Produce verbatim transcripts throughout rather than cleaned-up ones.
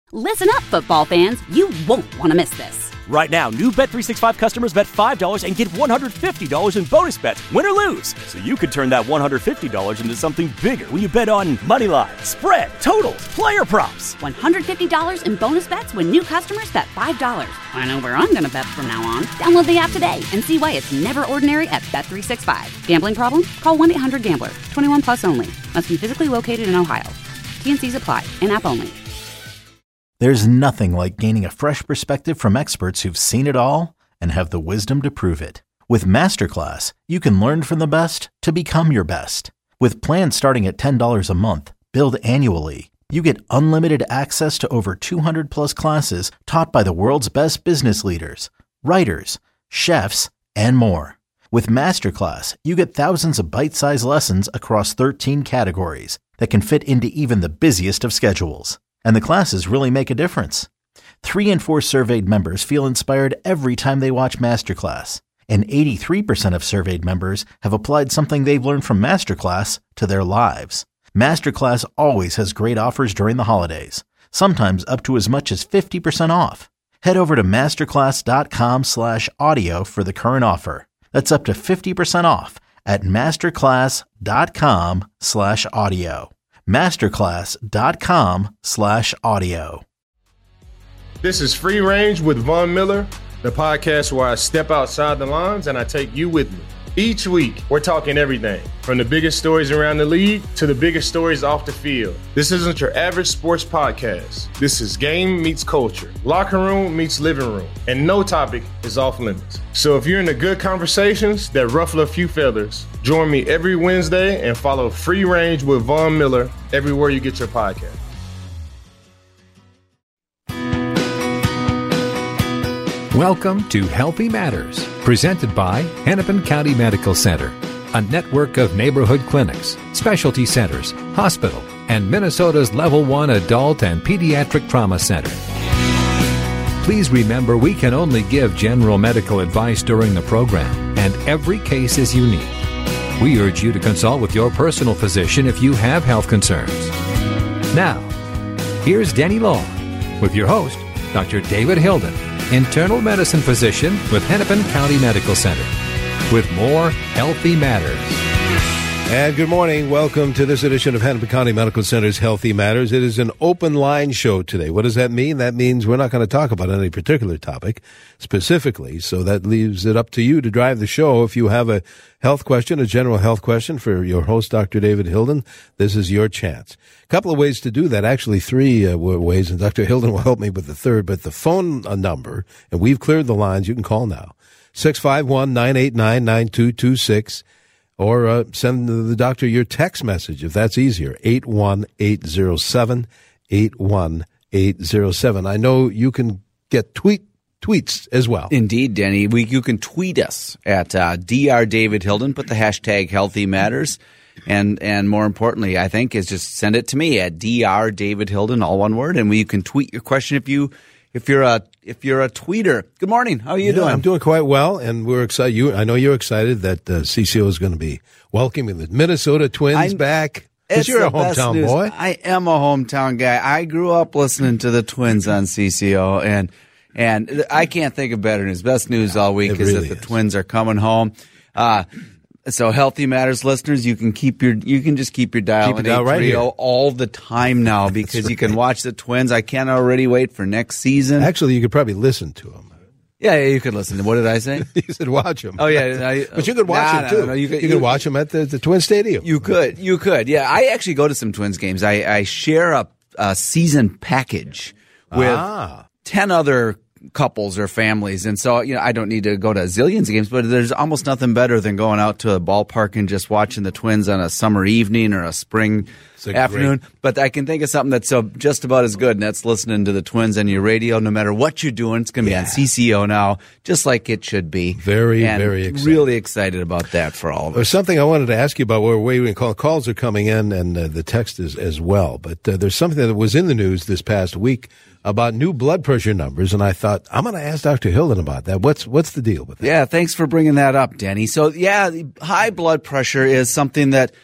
Listen up, football fans. You won't want to miss this. Right now, new Bet three sixty-five customers bet five dollars and get one hundred fifty dollars in bonus bets, win or lose. So you could turn that one hundred fifty dollars into something bigger when you bet on money line, spread, totals, player props. one hundred fifty dollars in bonus bets when new customers bet five dollars. I know where I'm going to bet from now on. Download the app today and see why it's never ordinary at Bet three sixty-five. Gambling problem? Call one eight hundred gambler. twenty-one plus only. Must be physically located in Ohio. T N Cs apply. In-app only. There's nothing like gaining a fresh perspective from experts who've seen it all and have the wisdom to prove it. With Masterclass, you can learn from the best to become your best. With plans starting at ten dollars a month, billed annually, you get unlimited access to over two hundred plus classes taught by the world's best business leaders, writers, chefs, and more. With Masterclass, you get thousands of bite-sized lessons across thirteen categories that can fit into even the busiest of schedules. And the classes really make a difference. Three in four surveyed members feel inspired every time they watch Masterclass. And eighty-three percent of surveyed members have applied something they've learned from Masterclass to their lives. Masterclass always has great offers during the holidays, sometimes up to as much as fifty percent off. Head over to masterclass.com slash audio for the current offer. That's up to fifty percent off at masterclass.com slash audio. masterclass.com slash audio. This is Free Range with Von Miller, the podcast where I step outside the lines and I take you with me. Each week, we're talking everything from the biggest stories around the league to the biggest stories off the field. This isn't your average sports podcast. This is game meets culture, locker room meets living room, and no topic is off limits. So if you're into good conversations that ruffle a few feathers, join me every Wednesday and follow Free Range with Von Miller everywhere you get your podcast. Welcome to Healthy Matters, presented by Hennepin County Medical Center, a network of neighborhood clinics, specialty centers, hospital, and Minnesota's Level one Adult and Pediatric Trauma Center. Please remember we can only give general medical advice during the program, and every case is unique. We urge you to consult with your personal physician if you have health concerns. Now, here's Danny Long with your host, Doctor David Hilden, internal medicine physician with Hennepin County Medical Center, with more Healthy Matters. And good morning. Welcome to this edition of Hennepin County Medical Center's Healthy Matters. It is an open line show today. What does that mean? That means we're not going to talk about any particular topic specifically, so that leaves it up to you to drive the show. If you have a health question, a general health question for your host, Doctor David Hilden, this is your chance. A couple of ways to do that, actually three uh, ways, and Doctor Hilden will help me with the third, but the phone number, and we've cleared the lines, you can call now, six five one, nine eight nine, nine two two six. Or uh, send the doctor your text message, if that's easier, eight one eight zero seven, eight one eight zero seven. I know you can get tweet tweets as well. Indeed, Denny. We, you can tweet us at uh, Doctor David Hilden, put the hashtag Healthy Matters, and and more importantly, I think, is just send it to me at Doctor David Hilden, all one word, and we, you can tweet your question if you if you're a if you're a tweeter. Good morning. How are you yeah, doing? I'm doing quite well, and we're excited. You, I know you're excited that uh, C C O is going to be welcoming the Minnesota Twins I'm, back. Because you're a hometown boy. I am a hometown guy. I grew up listening to the Twins on C C O, and and I can't think of better news. Best news yeah, all week is really that the is. Twins are coming home. Uh, So, Healthy Matters listeners, you can keep your you can just keep your dial keep in dial right here. all the time now because right. you can watch the Twins. I can't already wait for next season. Actually, you could probably listen to them. Yeah, yeah you could listen. What did I say? You said watch them. Oh yeah, I, but you could watch nah, them too. No, no, you could, you could watch them at the, the Twin Stadium. You could, you could. Yeah, I actually go to some Twins games. I, I share a, a season package with ah. ten other couples or families, and so you know I don't need to go to zillions of games, but there's almost nothing better than going out to a ballpark and just watching the Twins on a summer evening or a spring afternoon. Great. But I can think of something that's so just about as good, and that's listening to the Twins on your radio. No matter what you're doing, it's going to be yeah. on C C O now, just like it should be. Very, and very excited. Really excited about that for all of us. There's something I wanted to ask you about. We're waiting. Call, calls are coming in, and uh, the text is as well. But uh, there's something that was in the news this past week about new blood pressure numbers, and I thought, I'm going to ask Doctor Hilden about that. What's what's the deal with that? Yeah, thanks for bringing that up, Denny. So, yeah, high blood pressure is something that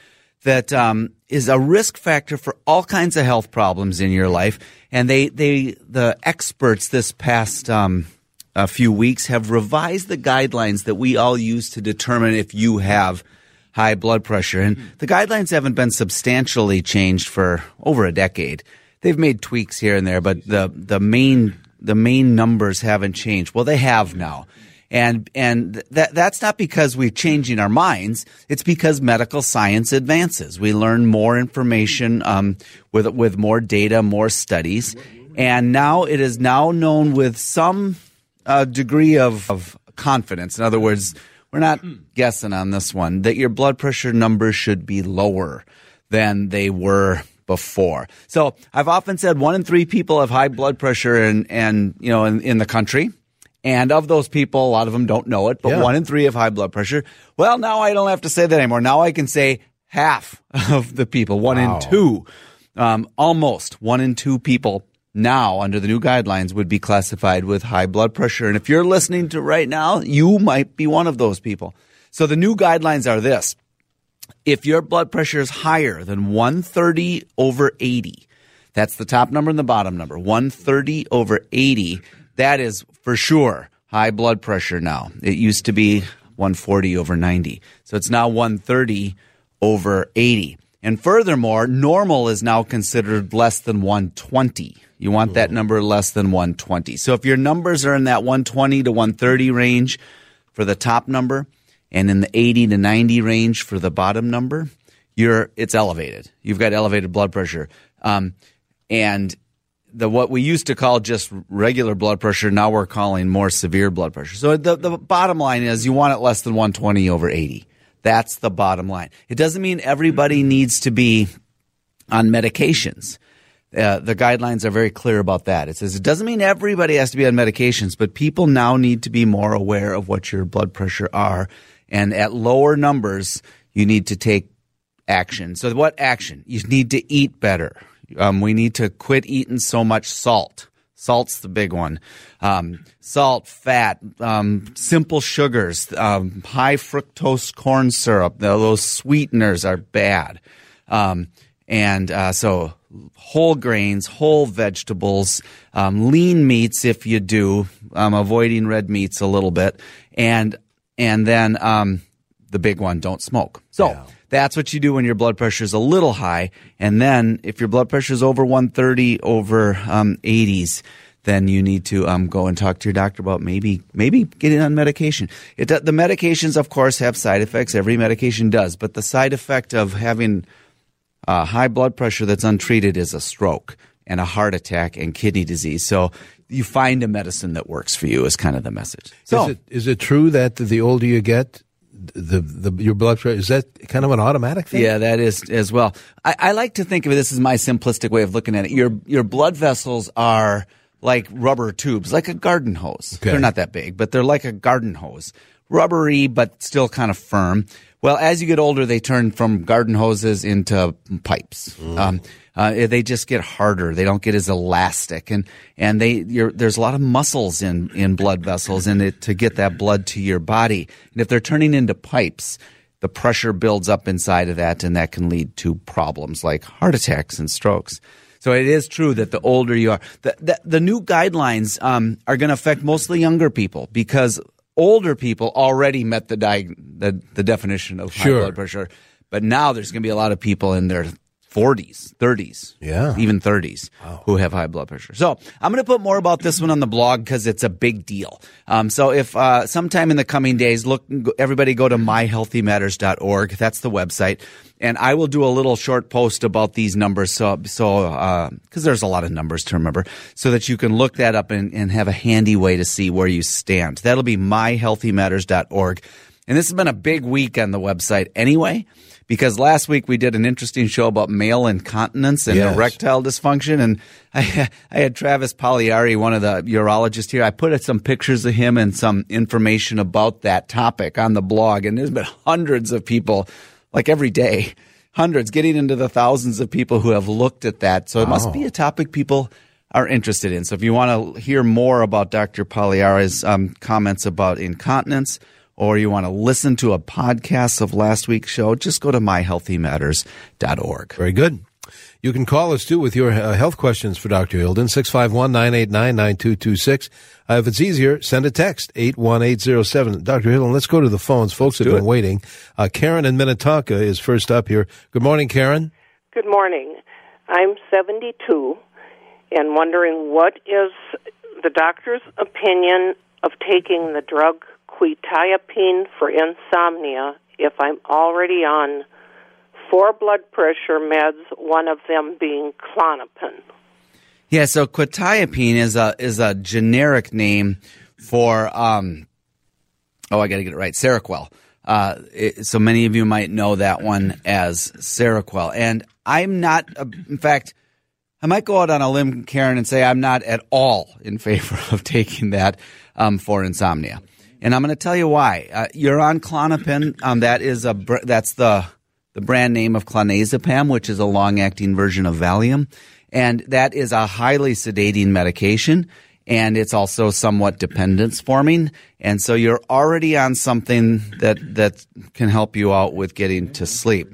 that um, is a risk factor for all kinds of health problems in your life. And they, they the experts this past um, a few weeks have revised the guidelines that we all use to determine if you have high blood pressure. And the guidelines haven't been substantially changed for over a decade. They've made tweaks here and there, but the the main the main numbers haven't changed. Well, they have now. And and that that's not because we're changing our minds. It's because medical science advances. We learn more information um, with with more data, more studies, and now it is now known with some uh, degree of, of confidence. In other words, we're not guessing on this one that your blood pressure numbers should be lower than they were before. So I've often said one in three people have high blood pressure, and and you know in, in the country. And of those people, a lot of them don't know it, but yeah. one in three have high blood pressure. Well, now I don't have to say that anymore. Now I can say half of the people, one wow. in two, um, almost one in two people now under the new guidelines would be classified with high blood pressure. And if you're listening to right now, you might be one of those people. So the new guidelines are this. If your blood pressure is higher than one thirty over eighty, that's the top number and the bottom number, one thirty over eighty, that is for sure high blood pressure now. It used to be one forty over ninety. So it's now one thirty over eighty. And furthermore, normal is now considered less than one twenty. You want that number less than one twenty. So if your numbers are in that one twenty to one thirty range for the top number and in the eighty to ninety range for the bottom number, you're it's elevated. You've got elevated blood pressure. Um, and The what we used to call just regular blood pressure, now we're calling more severe blood pressure. So the, the bottom line is you want it less than one twenty over eighty. That's the bottom line. It doesn't mean everybody needs to be on medications. Uh, the guidelines are very clear about that. It says it doesn't mean everybody has to be on medications, but people now need to be more aware of what your blood pressure are. And at lower numbers, you need to take action. So what action? You need to eat better. Um, we need to quit eating so much salt. Salt's the big one. Um, salt, fat, um, simple sugars, um, high fructose corn syrup. Those sweeteners are bad. Um, and uh, so whole grains, whole vegetables, um, lean meats if you do, um, avoiding red meats a little bit. And and then um, the big one, don't smoke. So. Yeah. That's what you do when your blood pressure is a little high. And then if your blood pressure is over one thirty over um, eighties, then you need to um, go and talk to your doctor about maybe maybe getting on medication. It, the medications, of course, have side effects. Every medication does. But the side effect of having uh, high blood pressure that's untreated is a stroke and a heart attack and kidney disease. So you find a medicine that works for you is kind of the message. So is it, is it true that the older you get, The, the your blood pressure, is that kind of an automatic thing? Yeah, that is as well. I, I like to think of it, this is my simplistic way of looking at it. Your your blood vessels are like rubber tubes, like a garden hose. Okay. They're not that big, but they're like a garden hose. Rubbery, but still kind of firm. Well, as you get older, they turn from garden hoses into pipes. Mm. Um, uh, they just get harder. They don't get as elastic, and and they you're, there's a lot of muscles in in blood vessels in it to get that blood to your body. And if they're turning into pipes, the pressure builds up inside of that, and that can lead to problems like heart attacks and strokes. So it is true that the older you are, the the, the new guidelines um, are going to affect mostly younger people because older people already met the, di- the the definition of high sure. blood pressure, but now there's going to be a lot of people in their forties, thirties, yeah, even thirties wow. who have high blood pressure. So I'm going to put more about this one on the blog because it's a big deal. Um, so if uh, sometime in the coming days, look, everybody go to my healthy matters dot org. That's the website, and I will do a little short post about these numbers. So so because uh, there's a lot of numbers to remember, so that you can look that up and, and have a handy way to see where you stand. That'll be my healthy matters dot org. And this has been a big week on the website anyway, because last week we did an interesting show about male incontinence and yes. erectile dysfunction. And I, I had Travis Pagliari, one of the urologists here. I put some pictures of him and some information about that topic on the blog. And there's been hundreds of people, like every day, hundreds, getting into the thousands of people who have looked at that. So it must oh. be a topic people are interested in. So if you want to hear more about Doctor Pagliari's um, comments about incontinence, or you want to listen to a podcast of last week's show, just go to my healthy matters dot org. Very good. You can call us, too, with your uh, health questions for Doctor Hilden, six five one, nine eight nine, nine two two six. Uh, if it's easier, send a text, eight one eight zero seven. Doctor Hilden, let's go to the phones. Folks Let's have been it. waiting. Uh, Karen in Minnetonka is first up here. Good morning, Karen. Good morning. I'm seventy-two and wondering what is the doctor's opinion of taking the drug quetiapine for insomnia if I'm already on four blood pressure meds, one of them being Klonopin. Yeah, so quetiapine is a is a generic name for um oh I got to get it right Seroquel. Uh, it, so many of you might know that one as Seroquel, and I'm not. Uh, in fact, I might go out on a limb, Karen, and say I'm not at all in favor of taking that um, for insomnia, and I'm going to tell you why. Uh, you're on Klonopin. Um, that is a that's the the brand name of clonazepam, which is a long-acting version of Valium. And that is a highly sedating medication, and it's also somewhat dependence-forming. And so you're already on something that, that can help you out with getting to sleep.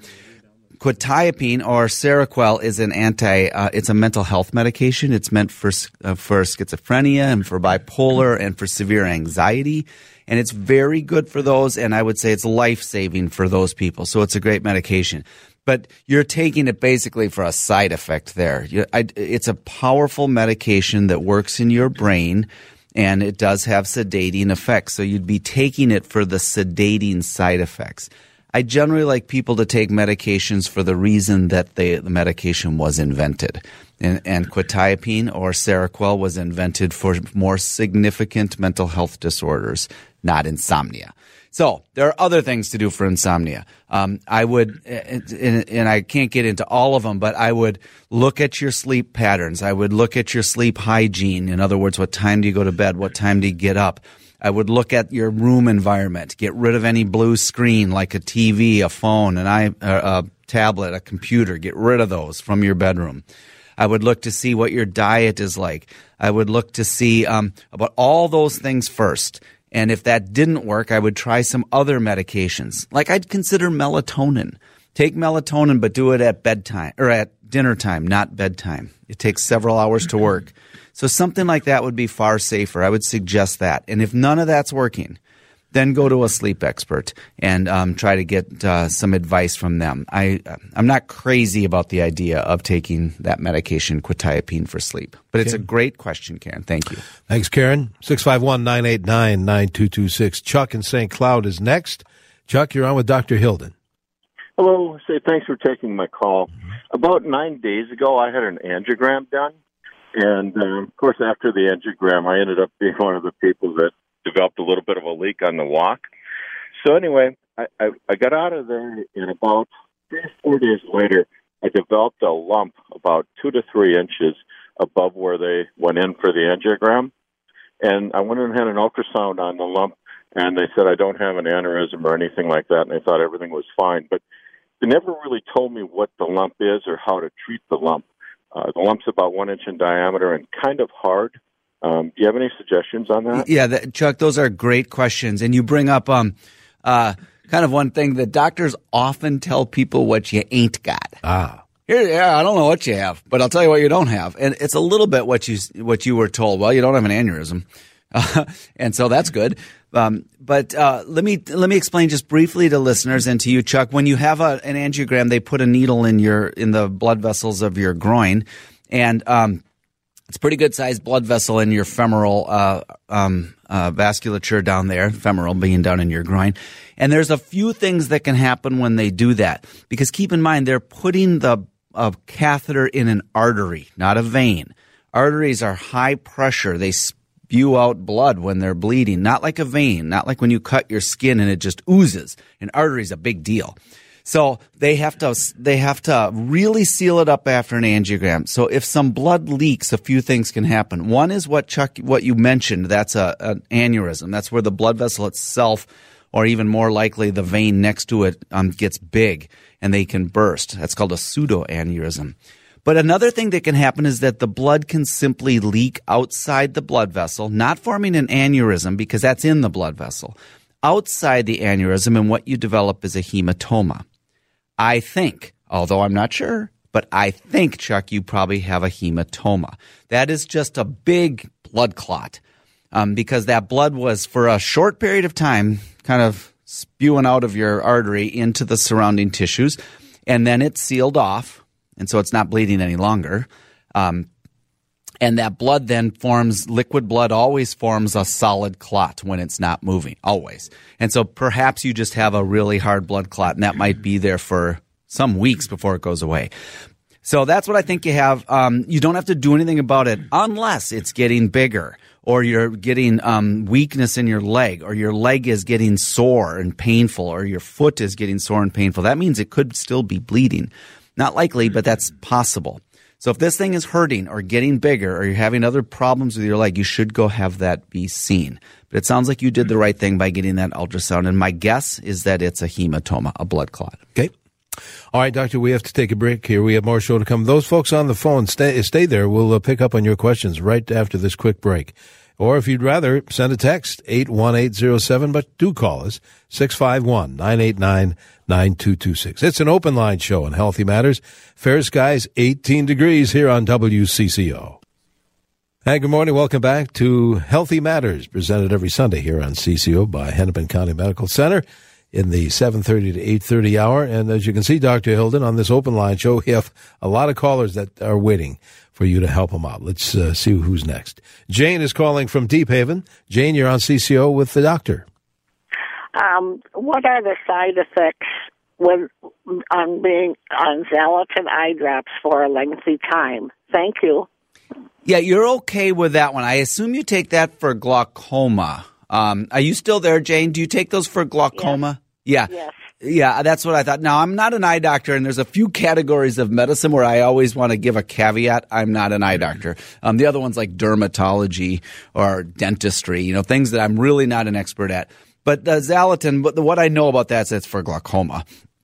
Quetiapine, or Seroquel, is an anti. Uh, it's a mental health medication. It's meant for uh, for schizophrenia and for bipolar and for severe anxiety. And it's very good for those, and I would say it's life-saving for those people. So it's a great medication. But you're taking it basically for a side effect there. You, I, it's a powerful medication that works in your brain, and it does have sedating effects. So you'd be taking it for the sedating side effects. I generally like people to take medications for the reason that they, the medication was invented. And, and quetiapine, or Seroquel, was invented for more significant mental health disorders, not insomnia. So there are other things to do for insomnia. Um, I would, and, and I can't get into all of them, but I would look at your sleep patterns. I would look at your sleep hygiene. In other words, what time do you go to bed? What time do you get up? I would look at your room environment. Get rid of any blue screen like a T V, a phone, an i, a tablet, a computer. Get rid of those from your bedroom. I would look to see what your diet is like. I would look to see um, about all those things first. And if that didn't work, I would try some other medications. Like I'd consider melatonin. Take melatonin, but do it at bedtime or at dinner time, not bedtime. It takes several hours to work. So something like that would be far safer. I would suggest that. And if none of that's working, then go to a sleep expert and um, try to get uh, some advice from them. I, I'm not crazy about the idea of taking that medication, quetiapine, for sleep. But it's okay. A great question, Karen. Thank you. Thanks, Karen. six five one, nine eight nine, nine two two six. Chuck in Saint Cloud is next. Chuck, you're on with Doctor Hilden. Hello. Say thanks for taking my call. Mm-hmm. About nine days ago, I had an angiogram done. And, uh, of course, after the angiogram, I ended up being one of the people that developed a little bit of a leak on the walk. So anyway, I, I, I got out of there, and about three or four days later, I developed a lump about two to three inches above where they went in for the angiogram. And I went and had an ultrasound on the lump, and they said I don't have an aneurysm or anything like that, and they thought everything was fine. But they never really told me what the lump is or how to treat the lump. Uh, the lump's about one inch in diameter and kind of hard. Um, do you have any suggestions on that? Yeah, that, Chuck, those are great questions. And you bring up um, uh, kind of one thing that doctors often tell people what you ain't got. Ah. Here, yeah, I don't know what you have, but I'll tell you what you don't have. And it's a little bit what you what you were told. Well, you don't have an aneurysm. Uh, and so that's good. Um, but uh, let me let me explain just briefly to listeners and to you, Chuck. When you have a, an angiogram, they put a needle in your in the blood vessels of your groin, and um, it's a pretty good sized blood vessel in your femoral uh, um, uh, vasculature down there, femoral being down in your groin. And there's a few things that can happen when they do that, because keep in mind they're putting the uh, catheter in an artery, not a vein. Arteries are high pressure. They spew out blood when they're bleeding, not like a vein, not like when you cut your skin and it just oozes. An artery is a big deal. So they have to they have to really seal it up after an angiogram. So if some blood leaks, a few things can happen. One is what Chuck, what you mentioned. That's a, an aneurysm. That's where the blood vessel itself, or even more likely the vein next to it, um, gets big and they can burst. That's called a pseudoaneurysm. But another thing that can happen is that the blood can simply leak outside the blood vessel, not forming an aneurysm because that's in the blood vessel, outside the aneurysm, and what you develop is a hematoma. I think, although I'm not sure, but I think, Chuck, you probably have a hematoma. That is just a big blood clot um, because that blood was, for a short period of time, kind of spewing out of your artery into the surrounding tissues, and then it's sealed off, and so it's not bleeding any longer. Um, and that blood then forms, liquid blood always forms a solid clot when it's not moving, always. And so perhaps you just have a really hard blood clot, and that might be there for some weeks before it goes away. So that's what I think you have. Um, you don't have to do anything about it unless it's getting bigger, or you're getting um, weakness in your leg, or your leg is getting sore and painful, or your foot is getting sore and painful. That means it could still be bleeding. Not likely, but that's possible. So if this thing is hurting or getting bigger, or you're having other problems with your leg, you should go have that be seen. But it sounds like you did the right thing by getting that ultrasound. And my guess is that it's a hematoma, a blood clot. Okay. All right, Doctor, we have to take a break here. We have more show to come. Those folks on the phone, stay, stay there. We'll uh, pick up on your questions right after this quick break. Or if you'd rather, send a text, eight one eight zero seven, but do call us, six five one, nine eight nine, nine two two six. It's an open line show on Healthy Matters. Fair skies, eighteen degrees here on W C C O. Hey, good morning. Welcome back to Healthy Matters, presented every Sunday here on C C O by Hennepin County Medical Center in the seven thirty to eight thirty hour. And as you can see, Doctor Hilden, on this open line show, we have a lot of callers that are waiting for you to help them out. Let's uh, see who's next. Jane is calling from Deep Haven. Jane, you're on C C O with the doctor. Um, what are the side effects with on being on Xalatan eye drops for a lengthy time? Thank you. Yeah, you're okay with that one. I assume you take that for glaucoma. Um, are you still there, Jane? Do you take those for glaucoma? Yes. Yeah. Yes. Yeah, that's what I thought. Now, I'm not an eye doctor, and there's a few categories of medicine where I always want to give a caveat. I'm not an eye doctor. Um, the other one's like dermatology or dentistry, you know, things that I'm really not an expert at. But uh, Xalatan, what, what I know about that is it's for glaucoma.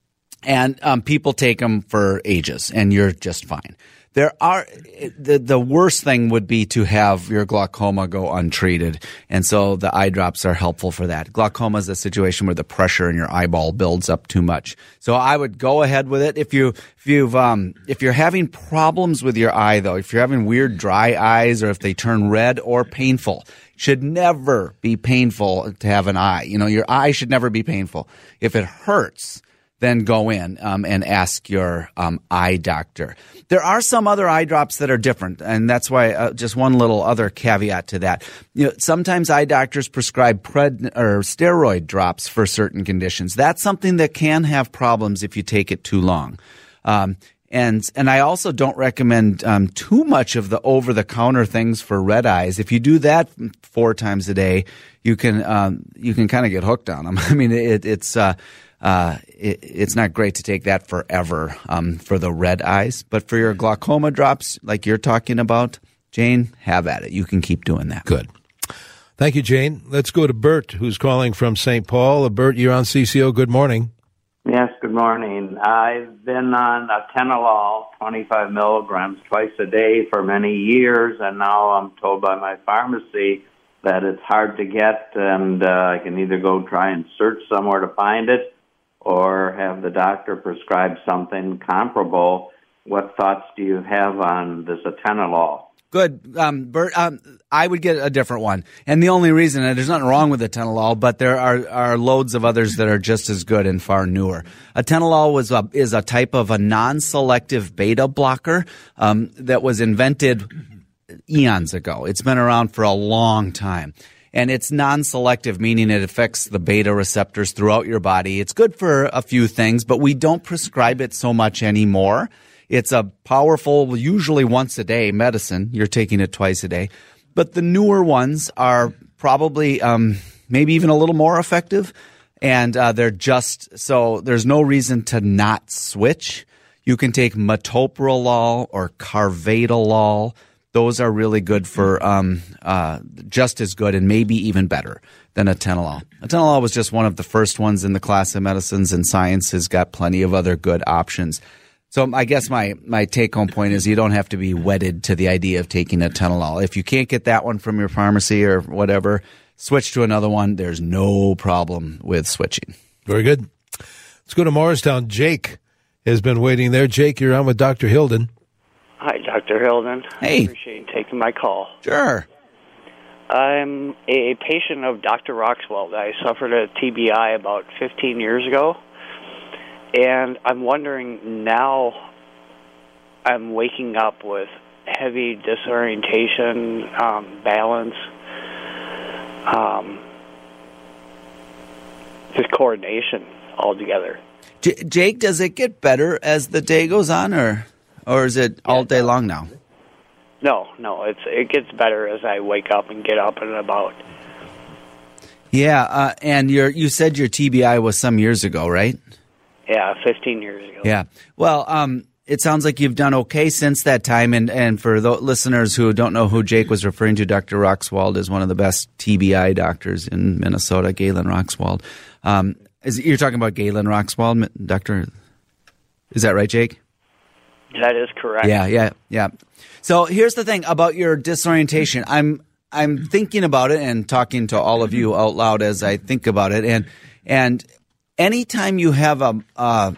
And um, people take them for ages, and you're just fine. There are the the worst thing would be to have your glaucoma go untreated, and so the eye drops are helpful for that. Glaucoma is a situation where the pressure in your eyeball builds up too much. So I would go ahead with it. If you if you've um if you're having problems with your eye though, if you're having weird dry eyes, or if they turn red or painful, it should never be painful to have an eye. You know, your eye should never be painful. If it hurts, then go in um, and ask your um, eye doctor. There are some other eye drops that are different, and that's why uh, just one little other caveat to that. You know, sometimes eye doctors prescribe pred or steroid drops for certain conditions. That's something that can have problems if you take it too long. Um, and and I also don't recommend um, too much of the over-the-counter things for red eyes. If you do that four times a day, you can um, you can kind of get hooked on them. I mean, it, it's uh, Uh, it, it's not great to take that forever um, for the red eyes. But for your glaucoma drops, like you're talking about, Jane, have at it. You can keep doing that. Good. Thank you, Jane. Let's go to Bert, who's calling from Saint Paul. Uh, Bert, you're on C C O. Good morning. Yes, good morning. I've been on atenolol, twenty-five milligrams, twice a day for many years, and now I'm told by my pharmacy that it's hard to get, and uh, I can either go try and search somewhere to find it, or have the doctor prescribe something comparable. What thoughts do you have on this atenolol? Good. Um, Bert, um, I would get a different one. And the only reason, and there's nothing wrong with atenolol, but there are, are loads of others that are just as good and far newer. Atenolol was a, is a type of a non-selective beta blocker um, that was invented eons ago. It's been around for a long time. And it's non-selective, meaning it affects the beta receptors throughout your body. It's good for a few things, but we don't prescribe it so much anymore. It's a powerful, usually once a day medicine. You're taking it twice a day. But the newer ones are probably um, maybe even a little more effective. And uh, they're just, so there's no reason to not switch. You can take metoprolol or carvedilol. Those are really good for um, uh, just as good and maybe even better than atenolol. Atenolol was just one of the first ones in the class of medicines, and science has got plenty of other good options. So I guess my, my take-home point is you don't have to be wedded to the idea of taking atenolol. If you can't get that one from your pharmacy or whatever, switch to another one. There's no problem with switching. Very good. Let's go to Morristown. Jake has been waiting there. Jake, you're on with Doctor Hilden. Hi, Doctor Hilden. Hey. I appreciate you taking my call. Sure. I'm a patient of Doctor Roxwell. I suffered a T B I about fifteen years ago, and I'm wondering now I'm waking up with heavy disorientation, um, balance, um, just coordination altogether. J- Jake, does it get better as the day goes on, or or is it all day long now? No, no, it's it gets better as I wake up and get up and about. Yeah, uh, and your you said your T B I was some years ago, right? Yeah, fifteen years ago. Yeah. Well, um, it sounds like you've done okay since that time. And, and for the listeners who don't know who Jake was referring to, Doctor Roxwald is one of the best T B I doctors in Minnesota, Galen Roxwald. Um, is you're talking about Galen Roxwald, Doctor? Is that right, Jake? That is correct. Yeah, yeah, yeah. So here's the thing about your disorientation. I'm I'm thinking about it and talking to all of you out loud as I think about it. And and anytime you have a a,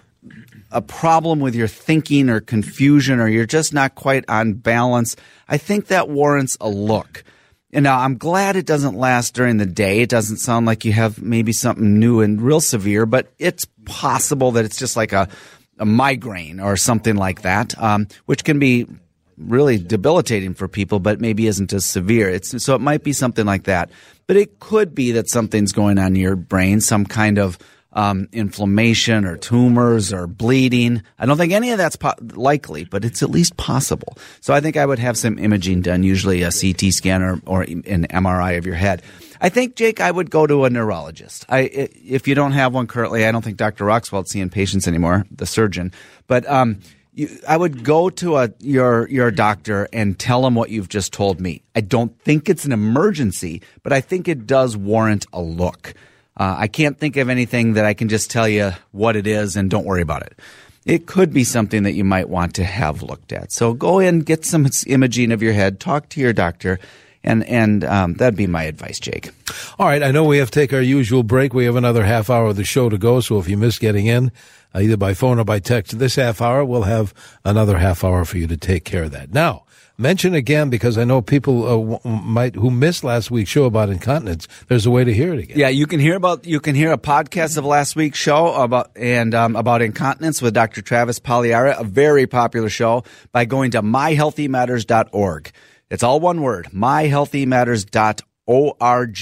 a problem with your thinking or confusion, or you're just not quite on balance, I think that warrants a look. And now I'm glad it doesn't last during the day. It doesn't sound like you have maybe something new and real severe, but it's possible that it's just like a a migraine or something like that, um, which can be really debilitating for people, but maybe isn't as severe. It's, so it might be something like that. But it could be that something's going on in your brain, some kind of um, inflammation or tumors or bleeding. I don't think any of that's po- likely, but it's at least possible. So I think I would have some imaging done, usually a C T scan or, or an M R I of your head. I think, Jake, I would go to a neurologist. I, if you don't have one currently, I don't think Doctor Roxwald's seeing patients anymore, the surgeon. But um, you, I would go to a your your doctor and tell him what you've just told me. I don't think it's an emergency, but I think it does warrant a look. Uh, I can't think of anything that I can just tell you what it is and don't worry about it. It could be something that you might want to have looked at. So go in, get some imaging of your head, talk to your doctor. And and um, that'd be my advice, Jake. All right. I know we have to take our usual break. We have another half hour of the show to go. So if you miss getting in, uh, either by phone or by text this half hour, we'll have another half hour for you to take care of that. Now, mention again, because I know people uh, w- might who missed last week's show about incontinence. There's a way to hear it again. Yeah, you can hear about you can hear a podcast of last week's show about and um, about incontinence with Doctor Travis Pagliara, a very popular show, by going to my healthy matters dot org. It's all one word, my healthy matters dot org.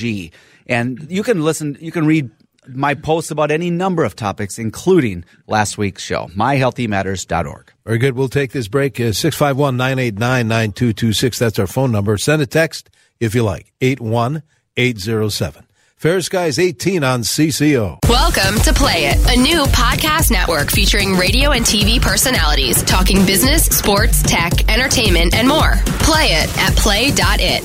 And you can listen, you can read my posts about any number of topics, including last week's show, my healthy matters dot org. Very good. We'll take this break. Uh, six five one, nine eight nine, nine two two six. That's our phone number. Send a text if you like, eight one eight zero seven. Fair Skies eighteen on C C O. Welcome to Play It, a new podcast network featuring radio and T V personalities talking business, sports, tech, entertainment, and more. Play it at play dot it.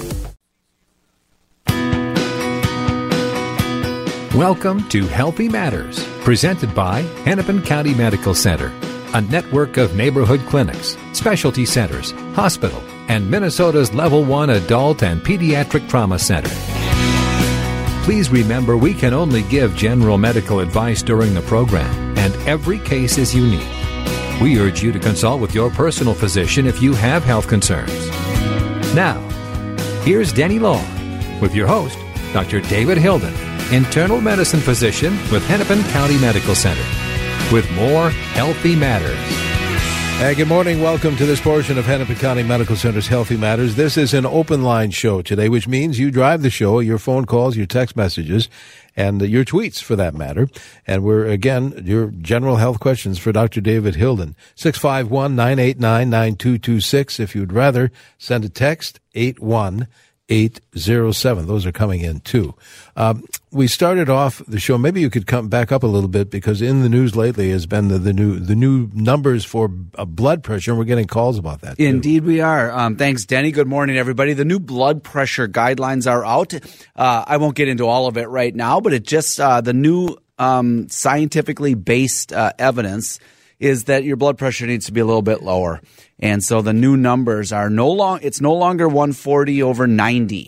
Welcome to Healthy Matters, presented by Hennepin County Medical Center, a network of neighborhood clinics, specialty centers, hospital, and Minnesota's Level one Adult and Pediatric Trauma Center. Please remember we can only give general medical advice during the program, and every case is unique. We urge you to consult with your personal physician if you have health concerns. Now, here's Denny Law with your host, Doctor David Hilden, internal medicine physician with Hennepin County Medical Center, with more Healthy Matters. Hey, good morning. Welcome to this portion of Hennepin County Medical Center's Healthy Matters. This is an open line show today, which means you drive the show, your phone calls, your text messages, and your tweets for that matter. And we're, again, your general health questions for Doctor David Hilden. six five one, nine eight nine, nine two two six. If you'd rather, send a text, eight one eight zero seven. Those are coming in too. Um, we started off the show. Maybe you could come back up a little bit, because in the news lately has been the, the new the new numbers for uh, blood pressure, and we're getting calls about that too. Indeed, we are. Um, thanks, Denny. Good morning, everybody. The new blood pressure guidelines are out. Uh, I won't get into all of it right now, but it just uh, the new um, scientifically based uh, evidence is that your blood pressure needs to be a little bit lower. And so the new numbers are no long, it's no longer one forty over ninety.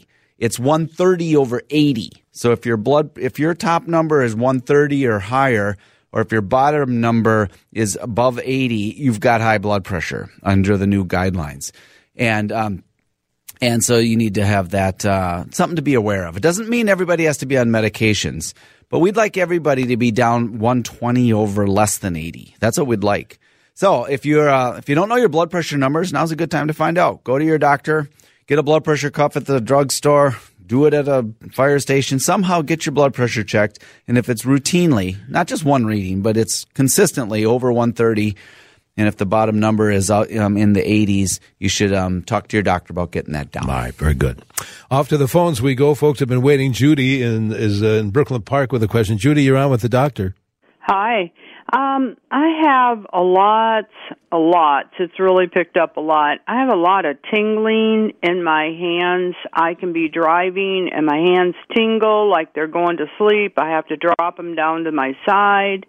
it's one thirty over eighty. So if your blood, if your top number is one thirty or higher, or if your bottom number is above eighty, you've got high blood pressure under the new guidelines. And um, and so you need to have that, uh, something to be aware of. It doesn't mean everybody has to be on medications, but we'd like everybody to be down one twenty over less than eighty. That's what we'd like. So if you're uh, if you don't know your blood pressure numbers, now's a good time to find out. Go to your doctor, get a blood pressure cuff at the drugstore, do it at a fire station. Somehow get your blood pressure checked. And if it's routinely, not just one reading, but it's consistently over one thirty, and if the bottom number is um, in the eighties, you should um, talk to your doctor about getting that down. All right, very good. Off to the phones we go. Folks have been waiting. Judy in, is uh, in Brooklyn Park with a question. Judy, you're on with the doctor. Hi. Um, I have a lot, a lot. It's really picked up a lot. I have a lot of tingling in my hands. I can be driving and my hands tingle like they're going to sleep. I have to drop them down to my side.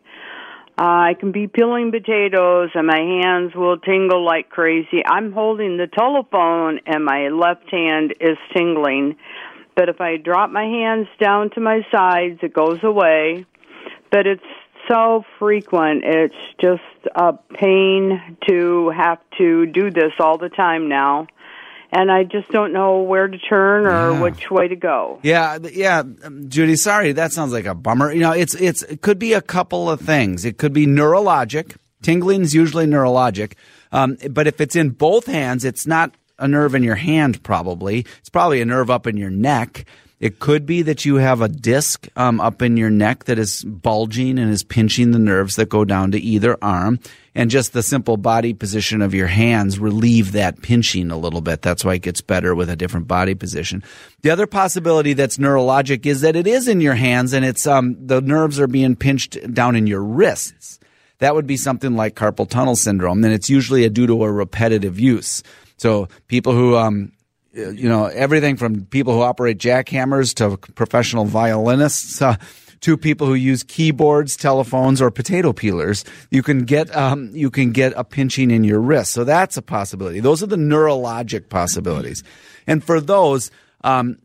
Uh, I can be peeling potatoes and my hands will tingle like crazy. I'm holding the telephone and my left hand is tingling. But if I drop my hands down to my sides, it goes away. But it's so frequent. It's just a pain to have to do this all the time now. And I just don't know where to turn or yeah. which way to go. Yeah, yeah, um, Judy, sorry, that sounds like a bummer. You know, it's it's it could be a couple of things. It could be neurologic. Tingling is usually neurologic. Um, but if it's in both hands, it's not a nerve in your hand probably. It's probably a nerve up in your neck. It could be that you have a disc um, up in your neck that is bulging and is pinching the nerves that go down to either arm. And just the simple body position of your hands relieve that pinching a little bit. That's why it gets better with a different body position. The other possibility that's neurologic is that it is in your hands and it's um, the nerves are being pinched down in your wrists. That would be something like carpal tunnel syndrome. And it's usually due to a repetitive use. So people who um, you know, everything from people who operate jackhammers to professional violinists uh, to people who use keyboards, telephones, or potato peelers, you can get um, you can get a pinching in your wrist. So that's a possibility. Those are the neurologic possibilities. And for those, um,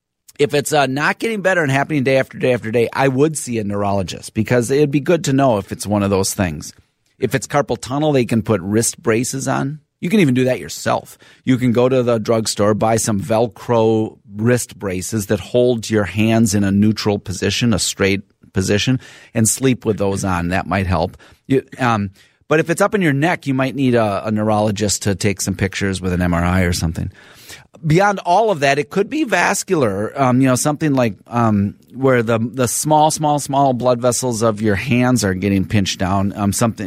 if it's uh, not getting better and happening day after day after day, I would see a neurologist because it'd be good to know if it's one of those things. If it's carpal tunnel, they can put wrist braces on. You can even do that yourself. You can go to the drugstore, buy some Velcro wrist braces that hold your hands in a neutral position, a straight position, and sleep with those on. That might help. You, um, but if it's up in your neck, you might need a, a neurologist to take some pictures with an M R I or something. Beyond all of that, it could be vascular, um, you know, something like um, where the the small, small, small blood vessels of your hands are getting pinched down, um, something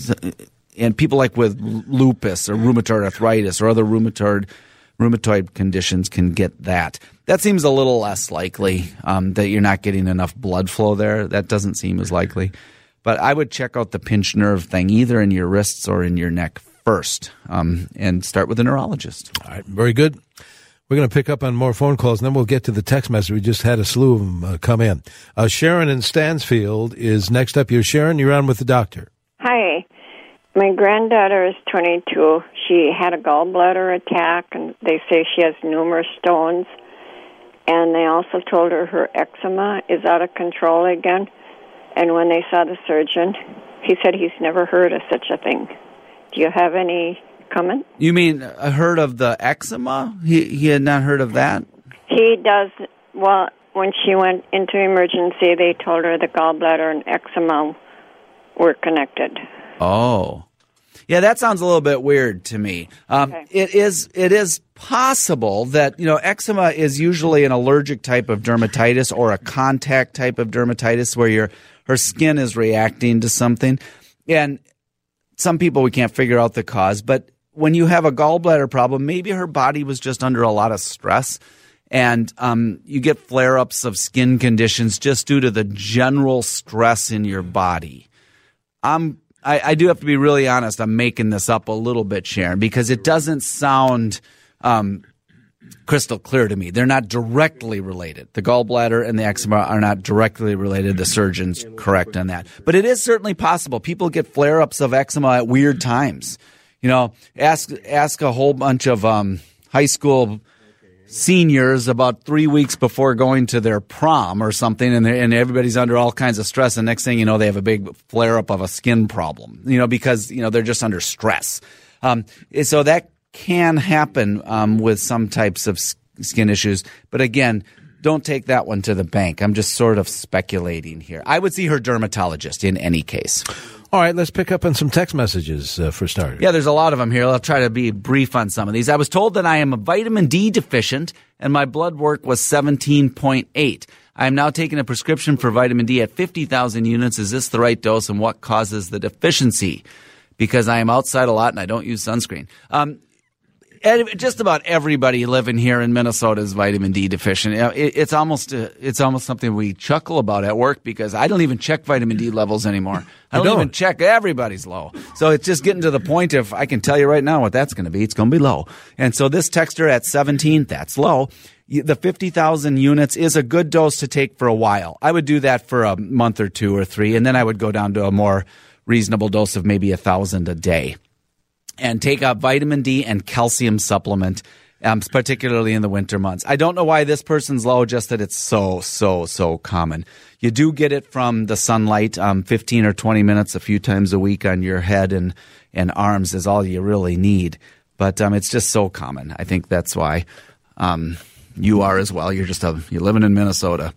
– and people like with lupus or rheumatoid arthritis or other rheumatoid rheumatoid conditions can get that. That seems a little less likely um, that you're not getting enough blood flow there. That doesn't seem as likely. But I would check out the pinched nerve thing either in your wrists or in your neck first um, and start with a neurologist. All right, very good. We're going to pick up on more phone calls, and then we'll get to the text message. We just had a slew of them uh, come in. Uh, Sharon in Stansfield is next up here. Sharon, you're on with the doctor. Hi. My granddaughter is twenty-two. She had a gallbladder attack, and they say she has numerous stones. And they also told her her eczema is out of control again. And when they saw the surgeon, he said he's never heard of such a thing. Do you have any comment? You mean heard of the eczema? He he had not heard of that? He does. Well, when she went into emergency, they told her the gallbladder and eczema were connected. Oh, yeah, that sounds a little bit weird to me. Um, okay. It is it is possible that, you know, eczema is usually an allergic type of dermatitis or a contact type of dermatitis where your her skin is reacting to something. And some people, we can't figure out the cause. But when you have a gallbladder problem, maybe her body was just under a lot of stress. And um, you get flare-ups of skin conditions just due to the general stress in your body. I'm I, I do have to be really honest. I'm making this up a little bit, Sharon, because it doesn't sound um, crystal clear to me. They're not directly related. The gallbladder and the eczema are not directly related. The surgeon's correct on that. But it is certainly possible. People get flare-ups of eczema at weird times. You know, ask ask a whole bunch of um, high school seniors about three weeks before going to their prom or something, and, and everybody's under all kinds of stress, and next thing you know, they have a big flare-up of a skin problem, you know, because, you know, they're just under stress. Um, so that can happen um, with some types of skin issues. But again, don't take that one to the bank. I'm just sort of speculating here. I would see her dermatologist in any case. All right, let's pick up on some text messages uh, for starters. Yeah, there's a lot of them here. I'll try to be brief on some of these. I was told that I am a vitamin D deficient and my blood work was seventeen point eight. I am now taking a prescription for vitamin D at fifty thousand units. Is this the right dose, and what causes the deficiency? Because I am outside a lot and I don't use sunscreen. Um, just about everybody living here in Minnesota is vitamin D deficient. It, it's almost uh, it's almost something we chuckle about at work because I don't even check vitamin D levels anymore. I don't, don't even check. Everybody's low. So it's just getting to the point of I can tell you right now what that's going to be. It's going to be low. And so this texter at seventeen, that's low. The fifty thousand units is a good dose to take for a while. I would do that for a month or two or three, and then I would go down to a more reasonable dose of maybe one thousand a day. And take a vitamin D and calcium supplement, um, particularly in the winter months. I don't know why this person's low, just that it's so, so, so common. You do get it from the sunlight, um, fifteen or twenty minutes a few times a week on your head and, and arms is all you really need. But um, it's just so common. I think that's why um, you are as well. You're just a, you're living in Minnesota.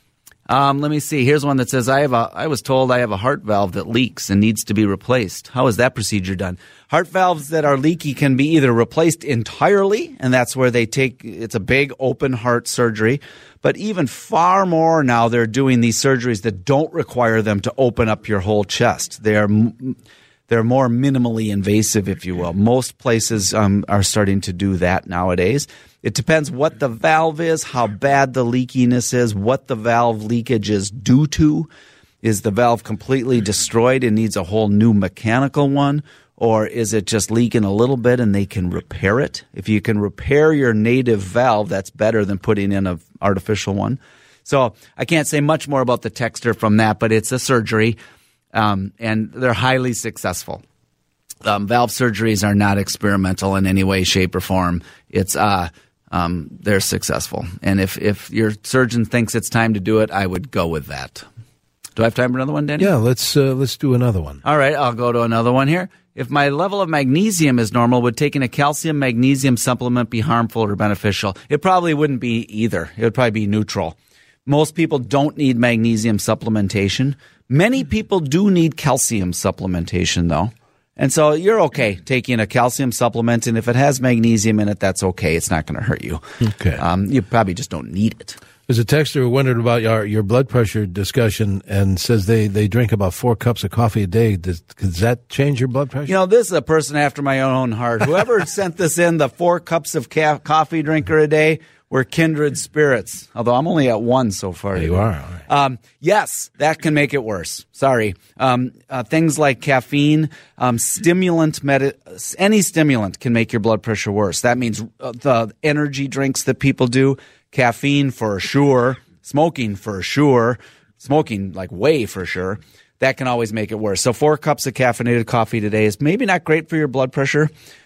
Um, let me see. Here's one that says, I have a, I was told I have a heart valve that leaks and needs to be replaced. How is that procedure done? Heart valves that are leaky can be either replaced entirely, and that's where they take, it's a big open heart surgery. But even far more now, they're doing these surgeries that don't require them to open up your whole chest. They're, they're more minimally invasive, if you will. Most places um, are starting to do that nowadays. It depends what the valve is, how bad the leakiness is, what the valve leakage is due to. Is the valve completely destroyed and needs a whole new mechanical one? Or is it just leaking a little bit and they can repair it? If you can repair your native valve, that's better than putting in an artificial one. So I can't say much more about the texter from that, but it's a surgery, um, and they're highly successful. Um, valve surgeries are not experimental in any way, shape, or form. It's uh, um, they're successful. And if, if your surgeon thinks it's time to do it, I would go with that. Do I have time for another one, Danny? Yeah, let's uh, let's do another one. All right, I'll go to another one here. If my level of magnesium is normal, would taking a calcium magnesium supplement be harmful or beneficial? It probably wouldn't be either. It would probably be neutral. Most people don't need magnesium supplementation. Many people do need calcium supplementation, though. And so you're okay taking a calcium supplement, and if it has magnesium in it, that's okay. It's not going to hurt you. Okay. Um, you probably just don't need it. There's a texter who wondered about your, your blood pressure discussion and says they, they drink about four cups of coffee a day. Does, does that change your blood pressure? You know, this is a person after my own heart. Whoever sent this in, the four cups of ca- coffee drinker a day, we're kindred spirits. Although I'm only at one so far. There you are. All right. Um, yes, that can make it worse. Sorry. Um, uh, things like caffeine, um, stimulant, med- any stimulant can make your blood pressure worse. That means uh, the energy drinks that people do, caffeine for sure, smoking for sure, smoking like way for sure, that can always make it worse. So four cups of caffeinated coffee today is maybe not great for your blood pressure.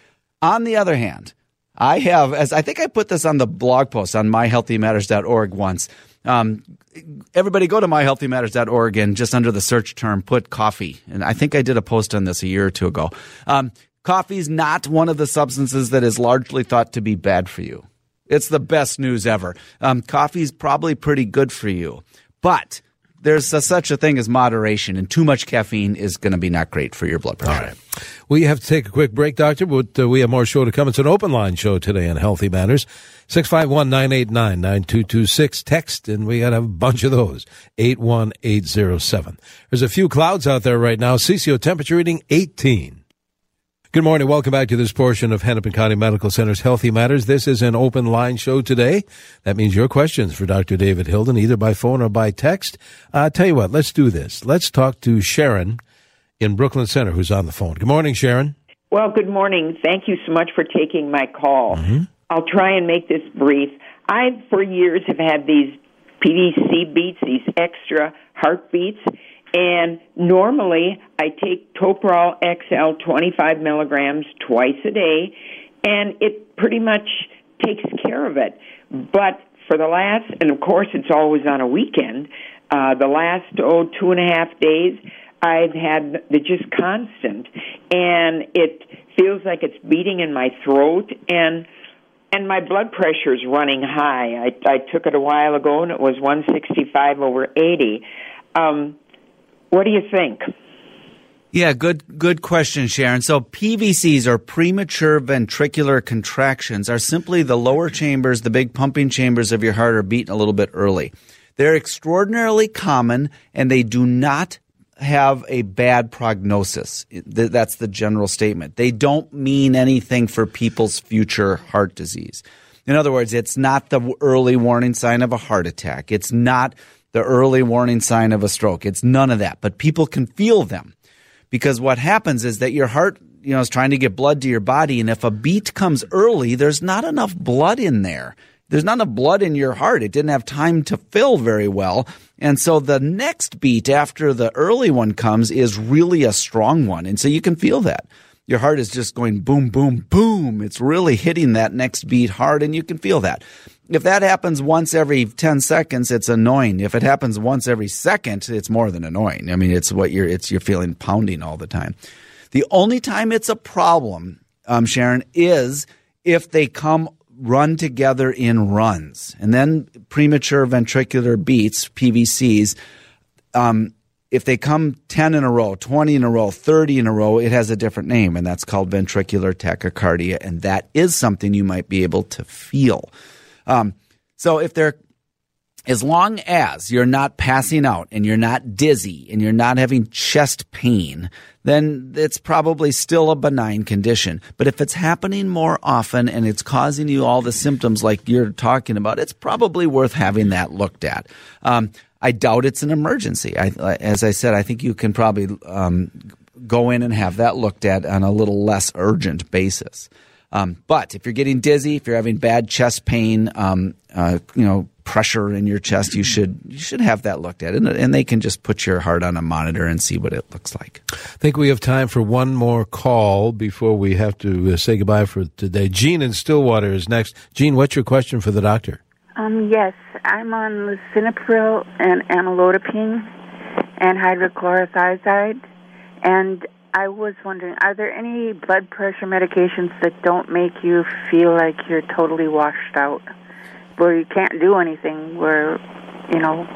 On the other hand, I have, as I think I put this on the blog post on my healthy matters dot org once. Um, everybody go to my healthy matters dot org and just under the search term put coffee. And I think I did a post on this a year or two ago. Um, coffee is not one of the substances that is largely thought to be bad for you. It's the best news ever. Um, coffee is probably pretty good for you, but there's a, such a thing as moderation, and too much caffeine is going to be not great for your blood pressure. All right. We have to take a quick break, Doctor, but uh, we have more show to come. It's an open line show today on Healthy Matters. six five one, nine eight nine, nine two two six. Text, and we got a bunch of those. eight one eight zero seven. There's a few clouds out there right now. C C O temperature reading eighteen. Good morning. Welcome back to this portion of Hennepin County Medical Center's Healthy Matters. This is an open line show today. That means your questions for Doctor David Hilden, either by phone or by text. Uh, tell you what, let's do this. Let's talk to Sharon in Brooklyn Center, who's on the phone. Good morning, Sharon. Well, good morning. Thank you so much for taking my call. Mm-hmm. I'll try and make this brief. I, for years, have had these P V C beats, these extra heartbeats. And normally, I take Toprol X L twenty-five milligrams twice a day, and it pretty much takes care of it. But for the last, and of course it's always on a weekend, uh, the last, oh, two and a half days, I've had the just constant, and it feels like it's beating in my throat, and and my blood pressure is running high. I, I took it a while ago, and it was one sixty-five over eighty. Um, what do you think? Yeah, good good question, Sharon. So P V Cs, or premature ventricular contractions, are simply the lower chambers, the big pumping chambers of your heart are beating a little bit early. They're extraordinarily common, and they do not have a bad prognosis. That's the general statement. They don't mean anything for people's future heart disease. In other words, it's not the early warning sign of a heart attack. It's not the early warning sign of a stroke. It's none of that. But people can feel them. Because what happens is that your heart, you know, is trying to get blood to your body, and if a beat comes early, there's not enough blood in there. There's not enough blood in your heart. It didn't have time to fill very well. And so the next beat after the early one comes is really a strong one. And so you can feel that. Your heart is just going boom, boom, boom. It's really hitting that next beat hard, and you can feel that. If that happens once every ten seconds, it's annoying. If it happens once every second, it's more than annoying. I mean, it's what you're it's you're feeling pounding all the time. The only time it's a problem, um, Sharon, is if they come run together in runs. And then premature ventricular beats, P V Cs, um, if they come ten in a row, twenty in a row, thirty in a row, it has a different name, and that's called ventricular tachycardia, and that is something you might be able to feel. Um, so if they're, as long as you're not passing out and you're not dizzy and you're not having chest pain, then it's probably still a benign condition. But if it's happening more often and it's causing you all the symptoms like you're talking about, it's probably worth having that looked at. Um, I doubt it's an emergency. I, as I said, I think you can probably um, go in and have that looked at on a little less urgent basis. Um, but if you're getting dizzy, if you're having bad chest pain, um, uh, you know, pressure in your chest, you should you should have that looked at, and, and they can just put your heart on a monitor and see what it looks like. I think we have time for one more call before we have to uh, say goodbye for today. Jean in Stillwater is next. Jean, what's your question for the doctor? Um, yes, I'm on lisinopril and amlodipine and hydrochlorothiazide, and I was wondering, are there any blood pressure medications that don't make you feel like you're totally washed out, where you can't do anything, where, you know?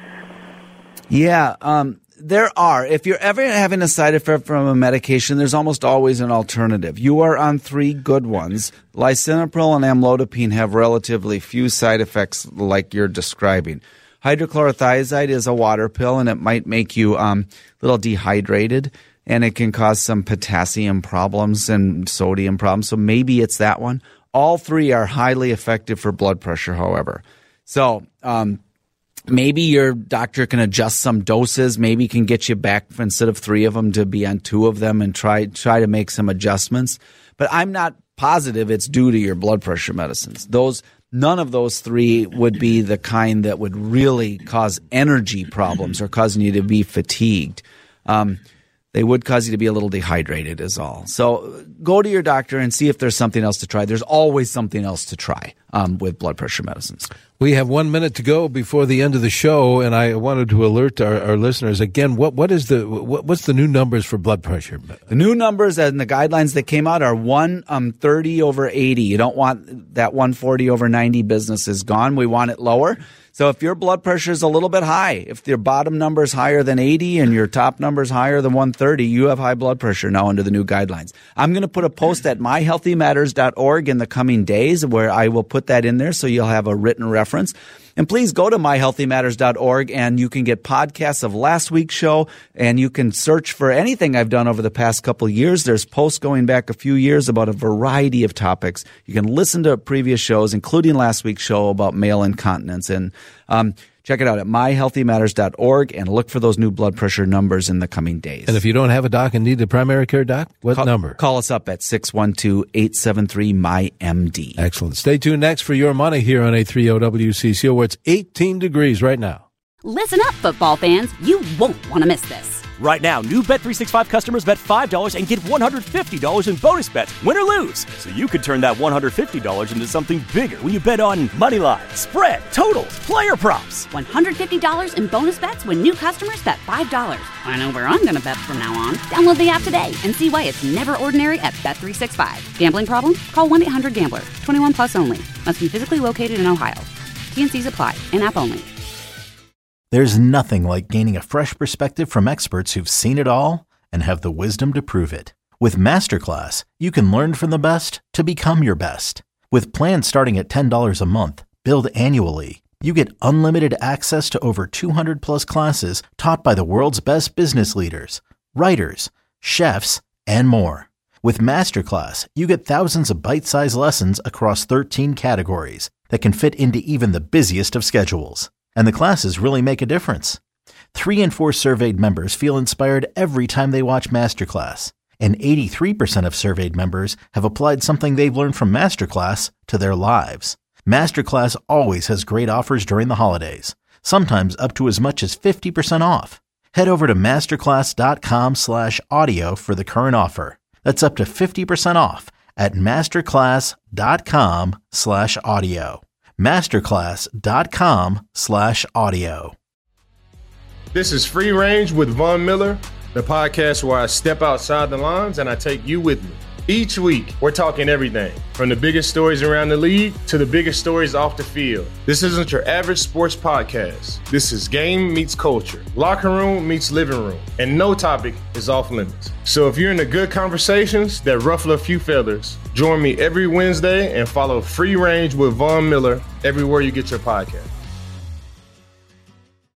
Yeah, um, there are. If you're ever having a side effect from a medication, there's almost always an alternative. You are on three good ones. Lisinopril and amlodipine have relatively few side effects like you're describing. Hydrochlorothiazide is a water pill, and it might make you um, a little dehydrated, and it can cause some potassium problems and sodium problems. So maybe it's that one. All three are highly effective for blood pressure, however. So um, maybe your doctor can adjust some doses. Maybe can get you back, instead of three of them, to be on two of them, and try try to make some adjustments. But I'm not positive it's due to your blood pressure medicines. Those none of those three would be the kind that would really cause energy problems or causing you to be fatigued. Um, They would cause you to be a little dehydrated is all. So go to your doctor and see if there's something else to try. There's always something else to try um, with blood pressure medicines. We have one minute to go before the end of the show, and I wanted to alert our, our listeners again. What what is the what, what's the new numbers for blood pressure? The new numbers and the guidelines that came out are one thirty over eighty. You don't want that one forty over ninety business is gone. We want it lower. So if your blood pressure is a little bit high, if your bottom number is higher than eighty and your top number is higher than one thirty, you have high blood pressure now under the new guidelines. I'm going to put a post at my healthy matters dot org in the coming days where I will put that in there so you'll have a written reference. And please go to my healthy matters dot org, and you can get podcasts of last week's show, and you can search for anything I've done over the past couple of years. There's posts going back a few years about a variety of topics. You can listen to previous shows, including last week's show about male incontinence. And um, check it out at my healthy matters dot org and look for those new blood pressure numbers in the coming days. And if you don't have a doc and need a primary care doc, what call, number? Call us up at six one two, eight seven three, M Y M D. Excellent. Stay tuned next for Your Money here on A three O W C C O, where it's eighteen degrees right now. Listen up, football fans. You won't want to miss this. Right now, new Bet three sixty-five customers bet five dollars and get one hundred fifty dollars in bonus bets, win or lose. So you could turn that one hundred fifty dollars into something bigger when you bet on money line, spread, totals, player props. one hundred fifty dollars in bonus bets when new customers bet five dollars. I know where I'm going to bet from now on. Download the app today and see why it's never ordinary at Bet three sixty-five. Gambling problem? Call one eight hundred gambler. twenty-one plus only. Must be physically located in Ohio. T N Cs apply. In-app only. There's nothing like gaining a fresh perspective from experts who've seen it all and have the wisdom to prove it. With Masterclass, you can learn from the best to become your best. With plans starting at ten dollars a month, billed annually, you get unlimited access to over two hundred plus classes taught by the world's best business leaders, writers, chefs, and more. With Masterclass, you get thousands of bite-sized lessons across thirteen categories that can fit into even the busiest of schedules. And the classes really make a difference. Three in four surveyed members feel inspired every time they watch Masterclass. And eighty-three percent of surveyed members have applied something they've learned from Masterclass to their lives. Masterclass always has great offers during the holidays, sometimes up to as much as fifty percent off. Head over to masterclass.com slash audio for the current offer. That's up to fifty percent off at masterclass.com slash audio. masterclass.com slash audio. This is Free Range with Von Miller, the podcast where I step outside the lines and I take you with me. Each week, we're talking everything from the biggest stories around the league to the biggest stories off the field. This isn't your average sports podcast. This is game meets culture, locker room meets living room, and no topic is off limits. So if you're into good conversations that ruffle a few feathers, join me every Wednesday and follow Free Range with Von Miller everywhere you get your podcast.